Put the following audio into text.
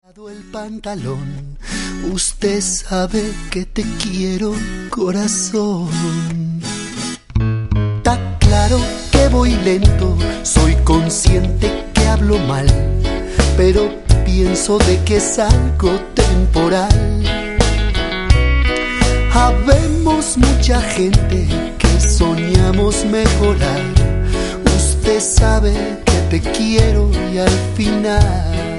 El pantalón, usted sabe que te quiero, corazón. Está claro que voy lento, soy consciente que hablo mal, pero pienso de que es algo temporal. Habemos mucha gente que soñamos mejorar. Usted sabe que te quiero y al final